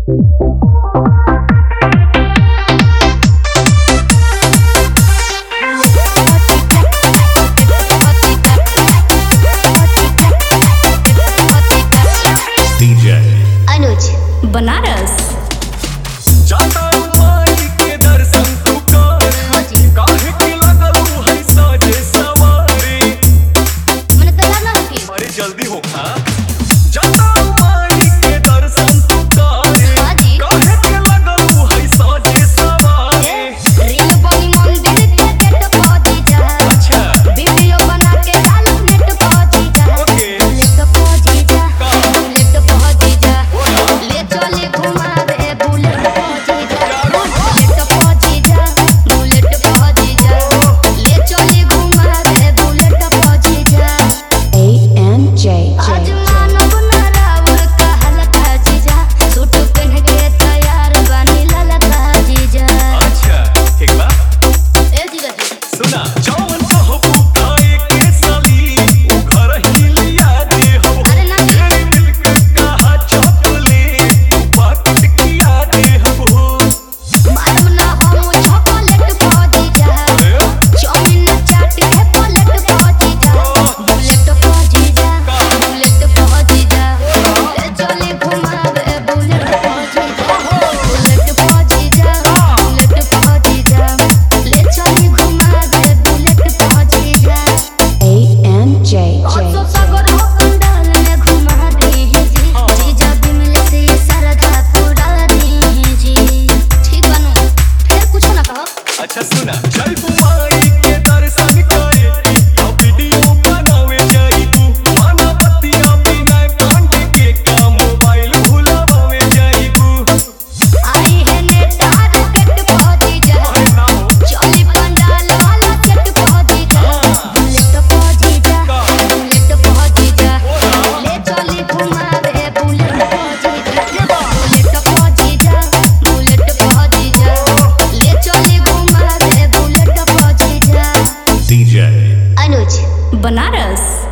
बनारस जाता माई के दर्शन तू करे काहे के लगलू है साजे सवारी मने तैयार ना होके अरे जल्दी हो खा जाता माई के दर्शन तू करे काहे के लगलू है साजे सवारी रील बनी मंदिर के गेट पहुंची जा अच्छा वीडियो बना के डाल नेट पहुंची जा ओके नेट पहुंची जा नेट पहुंची जा ले चले घुमा दे बुलेट पहुंची जा नेट पहुंची जा बुलेट पहुंची जा ले चले घुमा दे बुलेट पहुंची जा ANJ आज मानो बनारावर का हलका जीजा सूट पहन के तैयार बनी ललका जीजा अच्छा ठीक बा ए जीजा जी सुना जौन कहबू खाए के साली उ घर ही लिया दे हो अरे ना जी तेरी मिल्क कहा चॉकलेट पाकिट किया दे हो मालूम ना हम चॉकलेट पहुंची जा चाउमीन चाट के प्लेट पहुंची जा बुलेट पहुंची जा बुलेट पहुंची जा ले चले घुमा दे बुलेट पहुंची जा बुलेट पहुंची जा बुलेट पहुंची जा ले चले घुमा दे बुलेट पहुंची जा ANJ सागर हो पंडाल में घुमा दी जी जीजा बिमल से सारा जा पूरा दी जी ठीक बनू फिर कुछ ना कहो अच्छा सुना चल कुमारी के दर्शन करे तो वीडियो बनावे जाइबू माना बत्तियां बिना कांटे के का मोबाइल भुलावे जाइबू आई है ने टारगेट पहुंची जा अरे ना हो चली पंडाल वाला सेट पहुंची जा बुलेट पहुंची जा बुलेट पहुंची जा ले चली घुमा दे बुलेट पहुंची जा बुलेट पहुंची जा बुलेट पहुंची जा ले चली घुमा दे बुलेट पहुंची जा DJ अनुज बनारस।